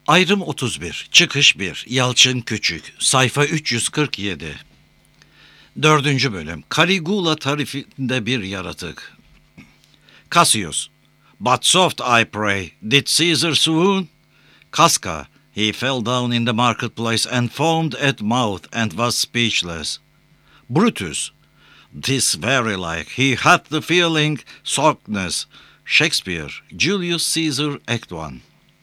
Ayrım 31, Çıkış 1, Yalçın Küçük, sayfa 347. 4. bölüm, Caligula tarifinde bir yaratık. Cassius, but soft I pray, did Caesar swoon? Casca, he fell down in the marketplace and foamed at mouth and was speechless. Brutus, this very like, he had the feeling, softness. Shakespeare, Julius Caesar, Act 1.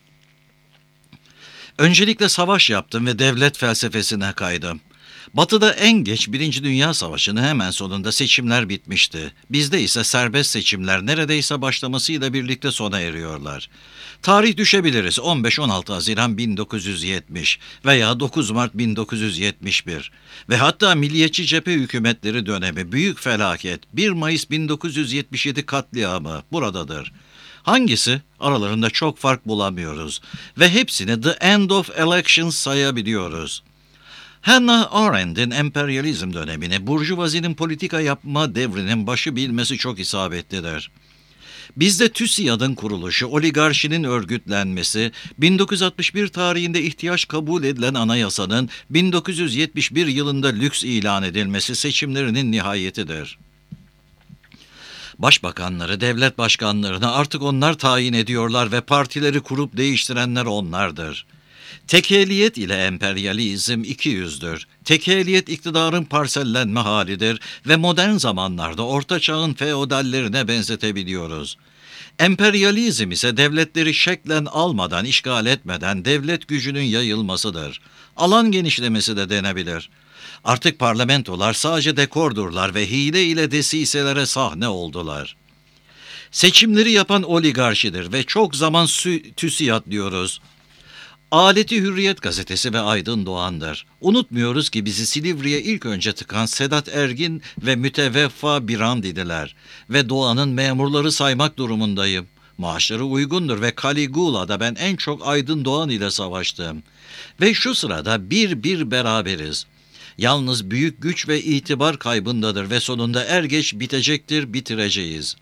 Öncelikle savaş yaptım ve devlet felsefesine kaydım. Batı'da en geç 1. Dünya Savaşı'nın hemen sonunda seçimler bitmişti. Bizde ise serbest seçimler neredeyse başlamasıyla birlikte sona eriyorlar. Tarih düşebiliriz 15-16 Haziran 1970 veya 9 Mart 1971 ve hatta Milliyetçi Cephe hükümetleri dönemi büyük felaket 1 Mayıs 1977 katliamı buradadır. Hangisi? Aralarında çok fark bulamıyoruz ve hepsini The End of Elections sayabiliyoruz. Hannah Arendt'in emperyalizm dönemini burjuvazinin politika yapma devrinin başı bilmesi çok isabetlidir. Bizde TÜSİAD'ın kuruluşu, oligarşinin örgütlenmesi, 1961 tarihinde ihtiyaç kabul edilen anayasanın 1971 yılında lüks ilan edilmesi seçimlerinin nihayetidir. Başbakanları, devlet başkanlarını artık onlar tayin ediyorlar ve partileri kurup değiştirenler onlardır. Tekeliyet ile emperyalizm iki yüzdür. Tekeliyet iktidarın parsellenme halidir ve modern zamanlarda orta çağın feodallerine benzetebiliyoruz. Emperyalizm ise devletleri şeklen almadan, işgal etmeden devlet gücünün yayılmasıdır. Alan genişlemesi de denebilir. Artık parlamentolar sadece dekordurlar ve hile ile desiselere sahne oldular. Seçimleri yapan oligarşidir ve çok zaman TÜSİAD diyoruz. Aleti Hürriyet gazetesi ve Aydın Doğan'dır. Unutmuyoruz ki bizi Silivri'ye ilk önce tıkan Sedat Ergin ve müteveffa Birandi'diler ve Doğan'ın memurları saymak durumundayım. Maaşları uygundur ve Caligula'da ben en çok Aydın Doğan ile savaştım. Ve şu sırada bir beraberiz. Yalnız büyük güç ve itibar kaybındadır ve sonunda er geç bitecektir, bitireceğiz.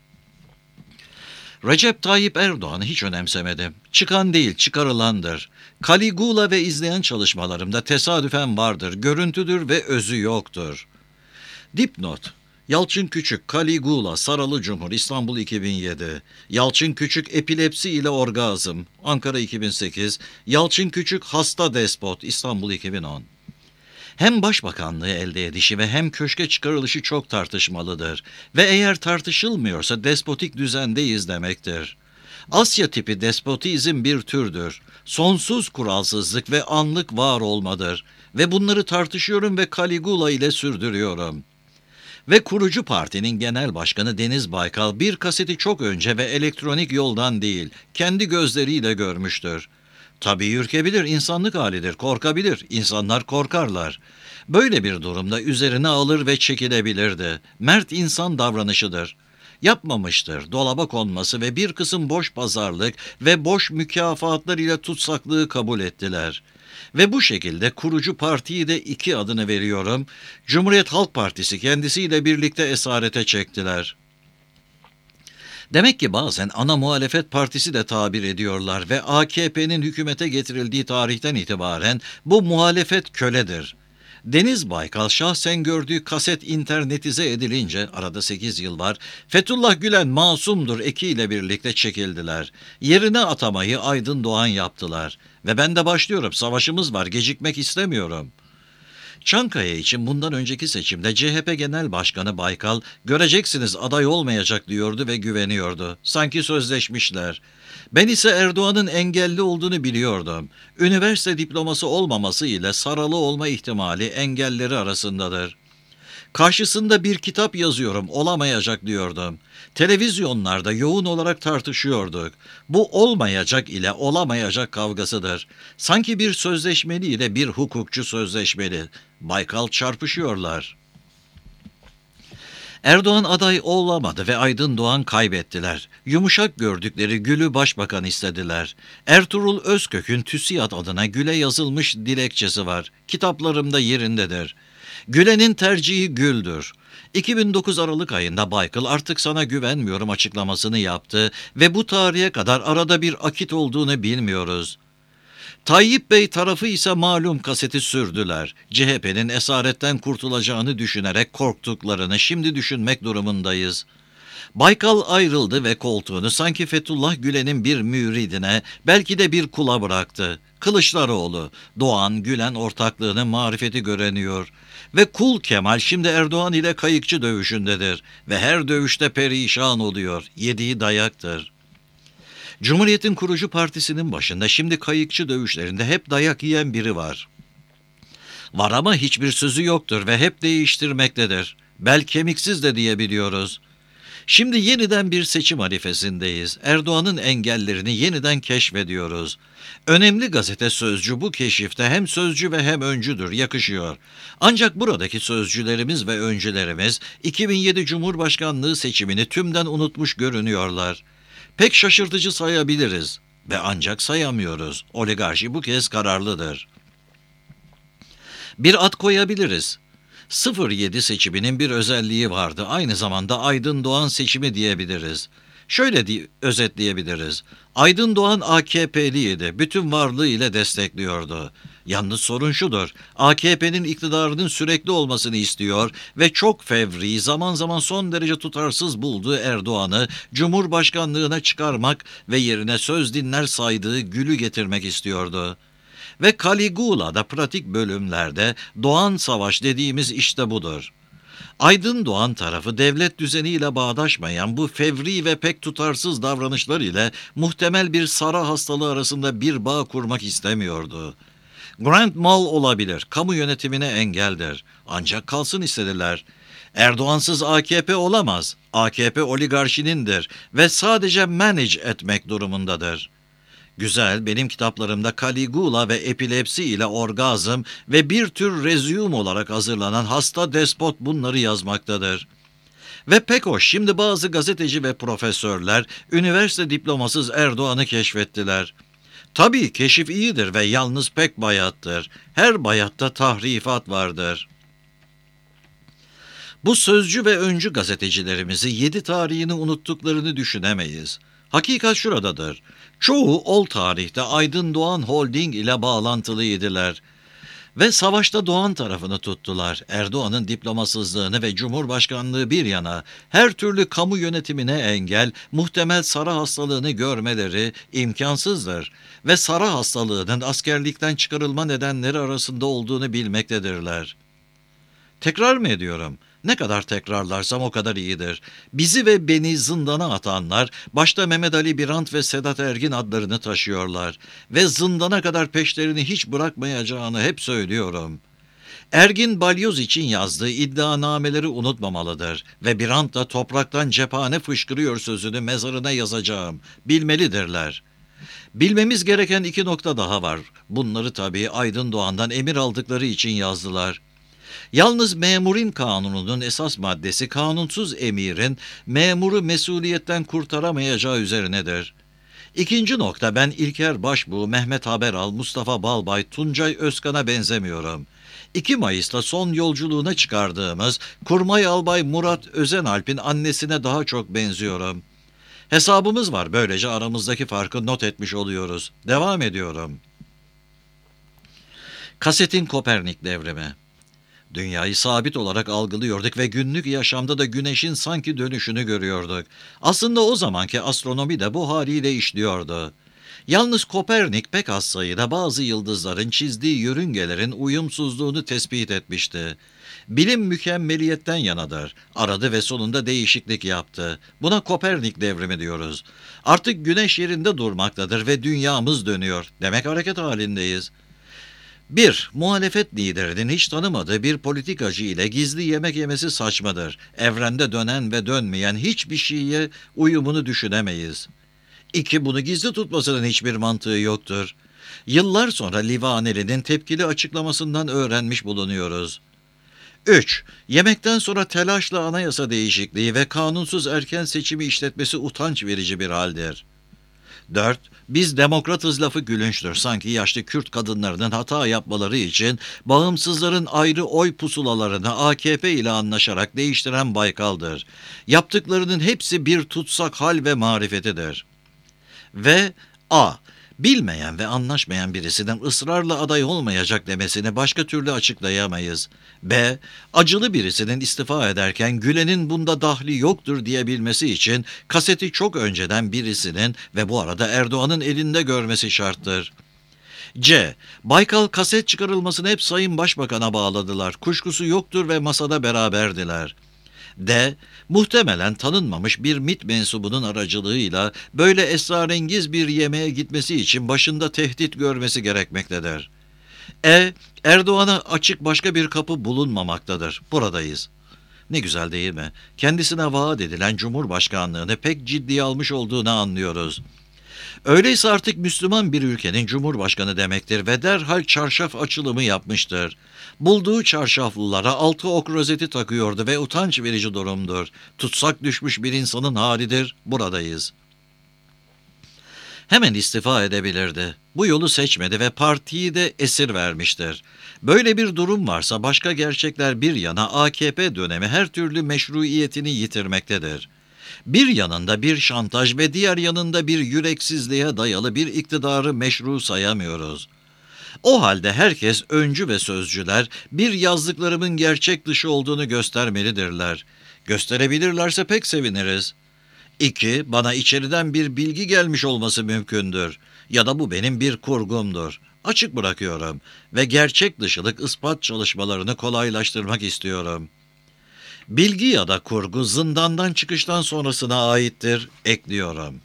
Recep Tayyip Erdoğan'ı hiç önemsemedim. Çıkan değil, çıkarılandır. Caligula ve izleyen çalışmalarımda tesadüfen vardır, görüntüdür ve özü yoktur. Dipnot: Yalçın Küçük, Caligula, Saralı Cumhur, İstanbul 2007. Yalçın Küçük, Epilepsi ile Orgazm, Ankara 2008. Yalçın Küçük, Hasta Despot, İstanbul 2010. Hem başbakanlığı elde edişi ve hem köşke çıkarılışı çok tartışmalıdır ve eğer tartışılmıyorsa despotik düzendeyiz demektir. Asya tipi despotizm bir türdür. Sonsuz kuralsızlık ve anlık var olmadır ve bunları tartışıyorum ve Caligula ile sürdürüyorum. Ve kurucu partinin genel başkanı Deniz Baykal bir kaseti çok önce ve elektronik yoldan değil, kendi gözleriyle görmüştür. Tabii ürkebilir, insanlık halidir, korkabilir, insanlar korkarlar. Böyle bir durumda üzerine alır ve çekilebilirdi. Mert insan davranışıdır. Yapmamıştır, dolaba konması ve bir kısım boş pazarlık ve boş mükafatlar ile tutsaklığı kabul ettiler. Ve bu şekilde kurucu partiyi de 2 adını veriyorum. Cumhuriyet Halk Partisi kendisiyle birlikte esarete çektiler. Demek ki bazen ana muhalefet partisi de tabir ediyorlar ve AKP'nin hükümete getirildiği tarihten itibaren bu muhalefet köledir. Deniz Baykal şahsen gördüğü kaset internetize edilince, arada 8 yıl var, Fethullah Gülen masumdur ekiyle birlikte çekildiler. Yerine atamayı Aydın Doğan yaptılar. Ve ben de başlıyorum, savaşımız var, gecikmek istemiyorum. Çankaya için bundan önceki seçimde CHP Genel Başkanı Baykal, göreceksiniz aday olmayacak diyordu ve güveniyordu. Sanki sözleşmişler. Ben ise Erdoğan'ın engelli olduğunu biliyordum. Üniversite diploması olmaması ile saralı olma ihtimali engelleri arasındadır. Karşısında bir kitap yazıyorum, olamayacak diyordum. Televizyonlarda yoğun olarak tartışıyorduk. Bu olmayacak ile olamayacak kavgasıdır. Sanki bir sözleşmeli ile bir hukukçu sözleşmeli. Baykal çarpışıyorlar. Erdoğan aday olamadı ve Aydın Doğan kaybettiler. Yumuşak gördükleri Gül'ü başbakan istediler. Ertuğrul Özkök'ün TÜSİAD adına Gül'e yazılmış dilekçesi var. Kitaplarımda yerindedir. Gülen'in tercihi Gül'dür. 2009 Aralık ayında Baykal artık sana güvenmiyorum açıklamasını yaptı ve bu tarihe kadar arada bir akit olduğunu bilmiyoruz. Tayyip Bey tarafı ise malum kaseti sürdüler. CHP'nin esaretten kurtulacağını düşünerek korktuklarını şimdi düşünmek durumundayız. Baykal ayrıldı ve koltuğunu sanki Fethullah Gülen'in bir müridine, belki de bir kula bıraktı. Kılıçdaroğlu, Doğan, Gülen ortaklığının marifeti göreniyor. Ve Kul Kemal şimdi Erdoğan ile kayıkçı dövüşündedir. Ve her dövüşte perişan oluyor. Yediği dayaktır. Cumhuriyet'in kurucu partisinin başında şimdi kayıkçı dövüşlerinde hep dayak yiyen biri var. Var ama hiçbir sözü yoktur ve hep değiştirmektedir. Bel kemiksiz de diyebiliyoruz. Şimdi yeniden bir seçim arifesindeyiz. Erdoğan'ın engellerini yeniden keşfediyoruz. Önemli gazete Sözcü bu keşifte hem sözcü ve hem öncüdür, yakışıyor. Ancak buradaki sözcülerimiz ve öncülerimiz 2007 Cumhurbaşkanlığı seçimini tümden unutmuş görünüyorlar. Pek şaşırtıcı sayabiliriz ve ancak sayamıyoruz. Oligarşi bu kez kararlıdır. Bir ad koyabiliriz. 07 seçiminin bir özelliği vardı. Aynı zamanda Aydın Doğan seçimi diyebiliriz. Şöyle özetleyebiliriz. Aydın Doğan AKP'liydi. Bütün varlığıyla destekliyordu. Yalnız sorun şudur. AKP'nin iktidarının sürekli olmasını istiyor ve çok fevri, zaman zaman son derece tutarsız bulduğu Erdoğan'ı Cumhurbaşkanlığına çıkarmak ve yerine söz dinler saydığı Gül'ü getirmek istiyordu. Ve Caligula'da pratik bölümlerde Doğan Savaş dediğimiz işte budur. Aydın Doğan tarafı devlet düzeniyle bağdaşmayan bu fevri ve pek tutarsız davranışlar ile muhtemel bir Sara hastalığı arasında bir bağ kurmak istemiyordu. Grand Mal olabilir, kamu yönetimine engeldir. Ancak kalsın istediler. Erdoğansız AKP olamaz. AKP oligarşinindir ve sadece manage etmek durumundadır. Güzel, benim kitaplarımda Caligula ve epilepsi ile orgazm ve bir tür rezyum olarak hazırlanan hasta despot bunları yazmaktadır. Ve pek hoş, şimdi bazı gazeteci ve profesörler üniversite diplomasız Erdoğan'ı keşfettiler. Tabii keşif iyidir ve yalnız pek bayattır. Her bayatta tahrifat vardır. Bu sözcü ve öncü gazetecilerimizi 7 tarihini unuttuklarını düşünemeyiz. Hakikat şuradadır. Çoğu ol tarihte Aydın Doğan Holding ile bağlantılıydılar. Ve savaşta Doğan tarafını tuttular. Erdoğan'ın diplomasızlığını ve Cumhurbaşkanlığı bir yana her türlü kamu yönetimine engel, muhtemel Sara hastalığını görmeleri imkansızdır. Ve Sara hastalığının askerlikten çıkarılma nedenleri arasında olduğunu bilmektedirler. Tekrar mı ediyorum? Ne kadar tekrarlarsam o kadar iyidir. Bizi ve beni zindana atanlar, başta Mehmet Ali Birant ve Sedat Ergin adlarını taşıyorlar. Ve zindana kadar peşlerini hiç bırakmayacağını hep söylüyorum. Ergin balyoz için yazdığı iddianameleri unutmamalıdır. Ve Birant da topraktan cephane fışkırıyor sözünü mezarına yazacağım. Bilmelidirler. Bilmemiz gereken 2 nokta daha var. Bunları tabii Aydın Doğan'dan emir aldıkları için yazdılar. Yalnız memurin kanununun esas maddesi kanunsuz emirin memuru mesuliyetten kurtaramayacağı üzerinedir. 2. nokta, ben İlker Başbuğ, Mehmet Haberal, Mustafa Balbay, Tuncay Özkan'a benzemiyorum. 2 Mayıs'ta son yolculuğuna çıkardığımız Kurmay Albay Murat Özenalp'in annesine daha çok benziyorum. Hesabımız var, böylece aramızdaki farkı not etmiş oluyoruz. Devam ediyorum. Kasetin Kopernik devrimi. Dünyayı sabit olarak algılıyorduk ve günlük yaşamda da güneşin sanki dönüşünü görüyorduk. Aslında o zamanki astronomi de bu haliyle işliyordu. Yalnız Kopernik pek az sayıda bazı yıldızların çizdiği yörüngelerin uyumsuzluğunu tespit etmişti. Bilim mükemmeliyetten yanadır. Aradı ve sonunda değişiklik yaptı. Buna Kopernik devrimi diyoruz. Artık güneş yerinde durmaktadır ve dünyamız dönüyor. Demek hareket halindeyiz. 1. Muhalefet liderinin hiç tanımadığı bir politikacı ile gizli yemek yemesi saçmadır. Evrende dönen ve dönmeyen hiçbir şeye uyumunu düşünemeyiz. 2. Bunu gizli tutmasının hiçbir mantığı yoktur. Yıllar sonra Livaneli'nin tepkili açıklamasından öğrenmiş bulunuyoruz. 3. Yemekten sonra telaşla anayasa değişikliği ve kanunsuz erken seçimi işletmesi utanç verici bir haldir. 4. Biz demokratız lafı gülünçtür. Sanki yaşlı Kürt kadınlarının hata yapmaları için bağımsızların ayrı oy pusulalarını AKP ile anlaşarak değiştiren Baykal'dır. Yaptıklarının hepsi bir tutsak hal ve marifetidir. Ve A. Bilmeyen ve anlaşmayan birisinin ısrarla aday olmayacak demesini başka türlü açıklayamayız. B. Acılı birisinin istifa ederken Gülen'in bunda dahli yoktur diyebilmesi için kaseti çok önceden birisinin ve bu arada Erdoğan'ın elinde görmesi şarttır. C. Baykal kaset çıkarılmasını hep Sayın Başbakan'a bağladılar. Kuşkusu yoktur ve masada beraberdiler. D. Muhtemelen tanınmamış bir MİT mensubunun aracılığıyla böyle esrarengiz bir yemeğe gitmesi için başında tehdit görmesi gerekmektedir. E. Erdoğan'a açık başka bir kapı bulunmamaktadır. Buradayız. Ne güzel değil mi? Kendisine vaat edilen Cumhurbaşkanlığını pek ciddiye almış olduğunu anlıyoruz. Öyleyse artık Müslüman bir ülkenin cumhurbaşkanı demektir ve derhal çarşaf açılımı yapmıştır. Bulduğu çarşaflılara 6 ok rozeti takıyordu ve utanç verici durumdur. Tutsak düşmüş bir insanın halidir, buradayız. Hemen istifa edebilirdi. Bu yolu seçmedi ve partiyi de esir vermiştir. Böyle bir durum varsa başka gerçekler bir yana AKP dönemi her türlü meşruiyetini yitirmektedir. Bir yanında bir şantaj ve diğer yanında bir yüreksizliğe dayalı bir iktidarı meşru sayamıyoruz. O halde herkes öncü ve sözcüler bir yazdıklarımın gerçek dışı olduğunu göstermelidirler. Gösterebilirlerse pek seviniriz. 2. Bana içeriden bir bilgi gelmiş olması mümkündür. Ya da bu benim bir kurgumdur. Açık bırakıyorum ve gerçek dışılık ispat çalışmalarını kolaylaştırmak istiyorum. Bilgi ya da kurgu zindandan çıkıştan sonrasına aittir, ekliyorum.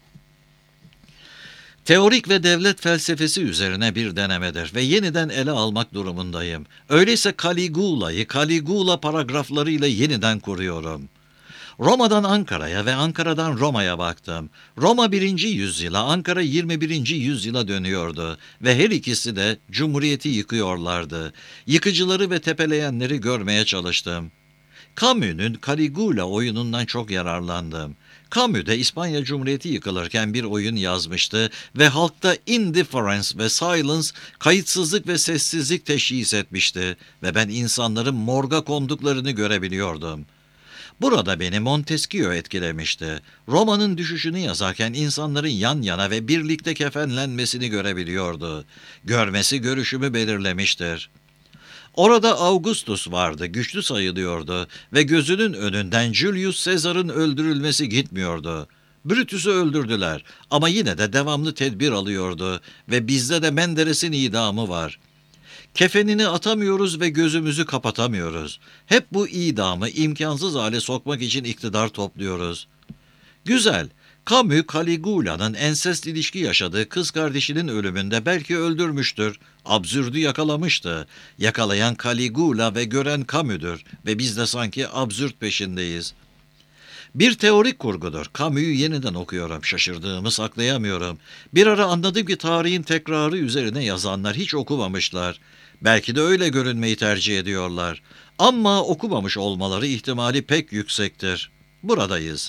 Teorik ve devlet felsefesi üzerine bir denemedir ve yeniden ele almak durumundayım. Öyleyse Caligula'yı Caligula paragraflarıyla yeniden kuruyorum. Roma'dan Ankara'ya ve Ankara'dan Roma'ya baktım. Roma 1. yüzyıla, Ankara 21. yüzyıla dönüyordu ve her ikisi de Cumhuriyeti yıkıyorlardı. Yıkıcıları ve tepeleyenleri görmeye çalıştım. Camus'un Caligula oyunundan çok yararlandım. Camus de İspanya Cumhuriyeti yıkılırken bir oyun yazmıştı ve halkta indifference ve silence, kayıtsızlık ve sessizlik teşhis etmişti ve ben insanların morga konduklarını görebiliyordum. Burada beni Montesquieu etkilemişti. Roma'nın düşüşünü yazarken insanların yan yana ve birlikte kefenlenmesini görebiliyordu. Görmesi görüşümü belirlemiştir. Orada Augustus vardı, güçlü sayılıyordu ve gözünün önünden Julius Caesar'ın öldürülmesi gitmiyordu. Brutus'u öldürdüler ama yine de devamlı tedbir alıyordu ve bizde de Menderes'in idamı var. Kefenini atamıyoruz ve gözümüzü kapatamıyoruz. Hep bu idamı imkansız hale sokmak için iktidar topluyoruz. Güzel. Camus, Caligula'nın ensest ilişki yaşadığı kız kardeşinin ölümünde belki öldürmüştür. Absürdü yakalamıştı. Yakalayan Caligula ve gören Camus'dur ve biz de sanki absürt peşindeyiz. Bir teorik kurgudur. Camus'u yeniden okuyorum. Şaşırdığımı saklayamıyorum. Bir ara anladım ki tarihin tekrarı üzerine yazanlar hiç okumamışlar. Belki de öyle görünmeyi tercih ediyorlar. Ama okumamış olmaları ihtimali pek yüksektir. Buradayız.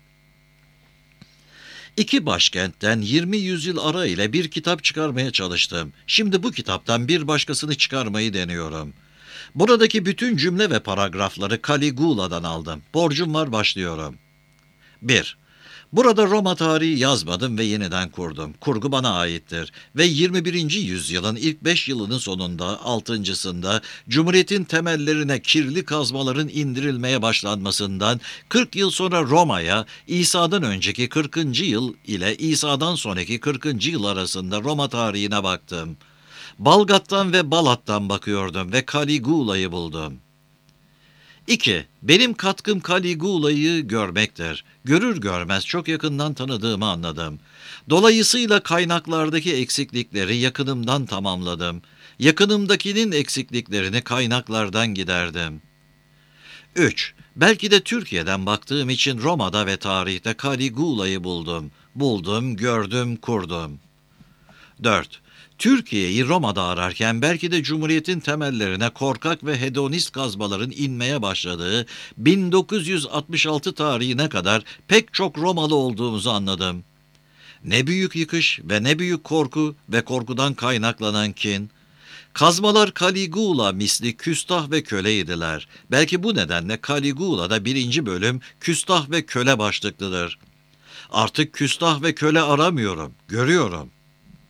2 başkentten 20 yüzyıl ara ile bir kitap çıkarmaya çalıştım. Şimdi bu kitaptan bir başkasını çıkarmayı deniyorum. Buradaki bütün cümle ve paragrafları Caligula'dan aldım. Borcum var, başlıyorum. 1. Burada Roma tarihi yazmadım ve yeniden kurdum. Kurgu bana aittir ve 21. yüzyılın ilk 5 yılının sonunda, 6.sında Cumhuriyet'in temellerine kirli kazmaların indirilmeye başlanmasından 40 yıl sonra Roma'ya, İsa'dan önceki 40. yıl ile İsa'dan sonraki 40. yıl arasında Roma tarihine baktım. Balgat'tan ve Balat'tan bakıyordum ve Caligula'yı buldum. 2. Benim katkım Caligula'yı görmektir. Görür görmez çok yakından tanıdığımı anladım. Dolayısıyla kaynaklardaki eksiklikleri yakınımdan tamamladım. Yakınımdakinin eksikliklerini kaynaklardan giderdim. 3. Belki de Türkiye'den baktığım için Roma'da ve tarihte Caligula'yı buldum. Buldum, gördüm, kurdum. 4. Türkiye'yi Roma'da ararken belki de Cumhuriyet'in temellerine korkak ve hedonist kazmaların inmeye başladığı 1966 tarihine kadar pek çok Romalı olduğumuzu anladım. Ne büyük yıkış ve ne büyük korku ve korkudan kaynaklanan kin. Kazmalar Caligula misli küstah ve köleydiler. Belki bu nedenle Caligula'da 1. bölüm küstah ve köle başlıklıdır. Artık küstah ve köle aramıyorum, görüyorum.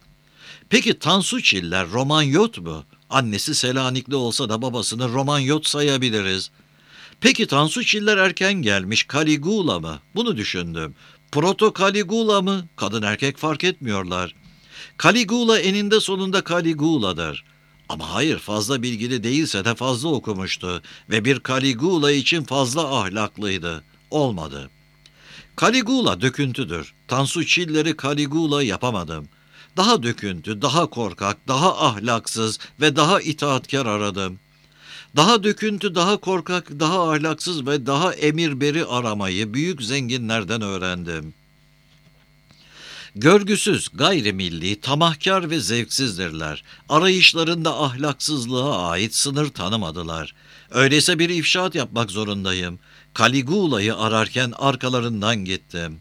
Peki Tansuçiller Romanyot mu? Annesi Selanikli olsa da babasını Romanyot sayabiliriz. Peki Tansuçiller erken gelmiş Caligula mı? Bunu düşündüm. Proto Caligula mı? Kadın erkek fark etmiyorlar. Caligula eninde sonunda Caligula'dır. Ama hayır, fazla bilgili değilse de fazla okumuştu ve bir Caligula için fazla ahlaklıydı. Olmadı. Caligula döküntüdür. Tansu Çiller'i Caligula yapamadım. Daha döküntü, daha korkak, daha ahlaksız ve daha itaatkar aradım. Daha döküntü, daha korkak, daha ahlaksız ve daha emirberi aramayı büyük zenginlerden öğrendim. Görgüsüz, gayrimilli, tamahkar ve zevksizdirler. Arayışlarında ahlaksızlığa ait sınır tanımadılar. Öyleyse bir ifşaat yapmak zorundayım. Caligula'yı ararken arkalarından gittim.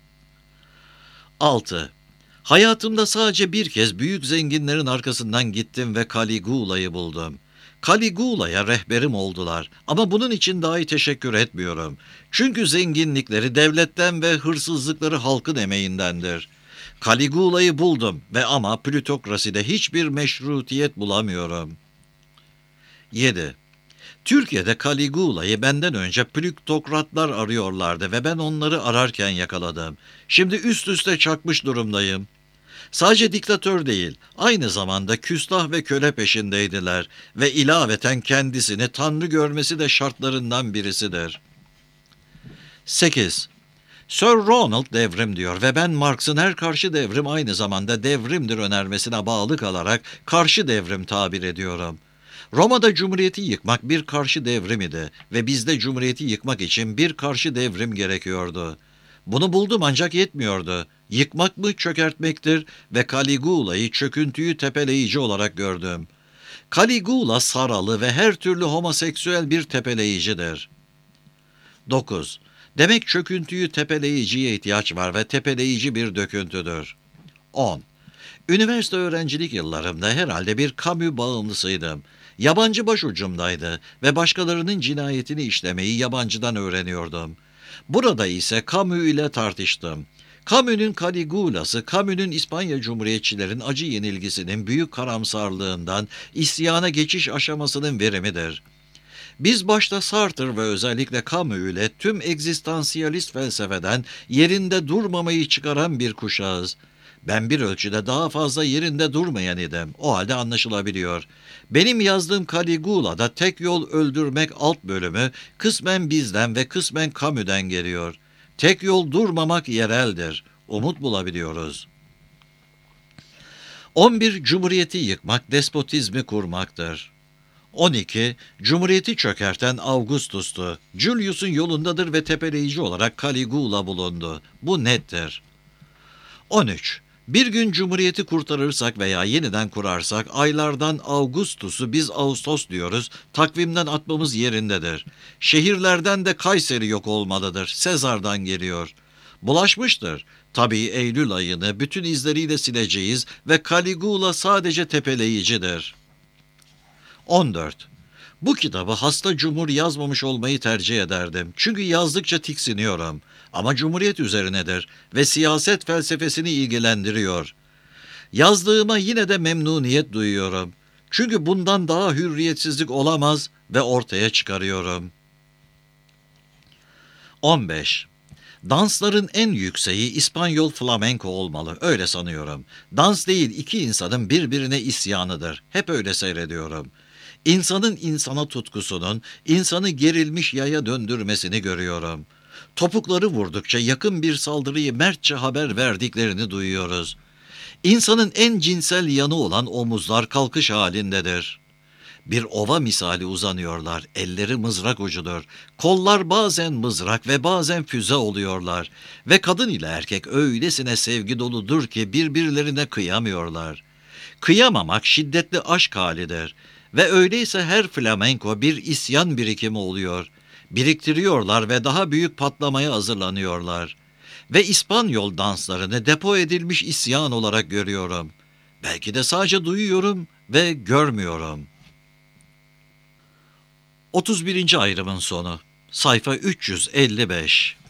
6. Hayatımda sadece bir kez büyük zenginlerin arkasından gittim ve Caligula'yı buldum. Caligula'ya rehberim oldular ama bunun için dahi teşekkür etmiyorum. Çünkü zenginlikleri devletten ve hırsızlıkları halkın emeğindendir. Caligula'yı buldum ve ama plütokraside hiçbir meşrutiyet bulamıyorum. 7. Türkiye'de Caligula'yı benden önce plüktokratlar arıyorlardı ve ben onları ararken yakaladım. Şimdi üst üste çakmış durumdayım. Sadece diktatör değil, aynı zamanda küstah ve köle peşindeydiler ve ilaveten kendisini tanrı görmesi de şartlarından birisidir. 8. Sir Ronald devrim diyor ve ben Marx'ın her karşı devrim aynı zamanda devrimdir önermesine bağlı kalarak karşı devrim tabir ediyorum. Roma'da Cumhuriyeti yıkmak bir karşı devrim idi ve bizde Cumhuriyeti yıkmak için bir karşı devrim gerekiyordu. Bunu buldum ancak yetmiyordu. Yıkmak mı çökertmektir ve Caligula'yı çöküntüyü tepeleyici olarak gördüm. Caligula saralı ve her türlü homoseksüel bir tepeleyicidir. 9. Demek çöküntüyü tepeleyiciye ihtiyaç var ve tepeleyici bir döküntüdür. 10. Üniversite öğrencilik yıllarımda herhalde bir Camus bağımlısıydım. Yabancı başucumdaydı ve başkalarının cinayetini işlemeyi yabancıdan öğreniyordum. Burada ise Camus ile tartıştım. Camus'un Caligula'sı, Camus'un İspanya Cumhuriyetçilerin acı yenilgisinin büyük karamsarlığından isyana geçiş aşamasının verimidir. Biz başta Sartre ve özellikle Camus ile tüm egzistansiyalist felsefeden yerinde durmamayı çıkaran bir kuşağız. Ben bir ölçüde daha fazla yerinde durmayan idim. O halde anlaşılabiliyor. Benim yazdığım Caligula'da tek yol öldürmek alt bölümü kısmen bizden ve kısmen Camus'den geliyor. Tek yol durmamak yereldir. Umut bulabiliyoruz. 11. Cumhuriyeti yıkmak despotizmi kurmaktır. 12. Cumhuriyeti çökerten Augustus'tu. Julius'un yolundadır ve tepeleyici olarak Caligula bulundu. Bu nettir. 13. Bir gün Cumhuriyeti kurtarırsak veya yeniden kurarsak aylardan Augustus'u biz Ağustos diyoruz, takvimden atmamız yerindedir. Şehirlerden de Kayseri yok olmalıdır, Sezar'dan geliyor. Bulaşmıştır. Tabii Eylül ayını bütün izleriyle sileceğiz ve Caligula sadece tepeleyicidir. 14. Bu kitabı hasta cumhur yazmamış olmayı tercih ederdim. Çünkü yazdıkça tiksiniyorum. Ama cumhuriyet üzerinedir ve siyaset felsefesini ilgilendiriyor. Yazdığıma yine de memnuniyet duyuyorum. Çünkü bundan daha hürriyetsizlik olamaz ve ortaya çıkarıyorum. 15. Dansların en yükseği İspanyol flamenco olmalı, öyle sanıyorum. Dans değil, iki insanın birbirine isyanıdır. Hep öyle seyrediyorum. İnsanın insana tutkusunun, insanı gerilmiş yaya döndürmesini görüyorum. Topukları vurdukça yakın bir saldırıyı mertçe haber verdiklerini duyuyoruz. İnsanın en cinsel yanı olan omuzlar kalkış halindedir. Bir ova misali uzanıyorlar, elleri mızrak ucudur. Kollar bazen mızrak ve bazen füze oluyorlar. Ve kadın ile erkek öylesine sevgi doludur ki birbirlerine kıyamıyorlar. Kıyamamak şiddetli aşk halidir. Ve öyleyse her flamenko bir isyan birikimi oluyor. Biriktiriyorlar ve daha büyük patlamaya hazırlanıyorlar. Ve İspanyol danslarını depo edilmiş isyan olarak görüyorum. Belki de sadece duyuyorum ve görmüyorum. 31. ayrımın sonu. Sayfa 355.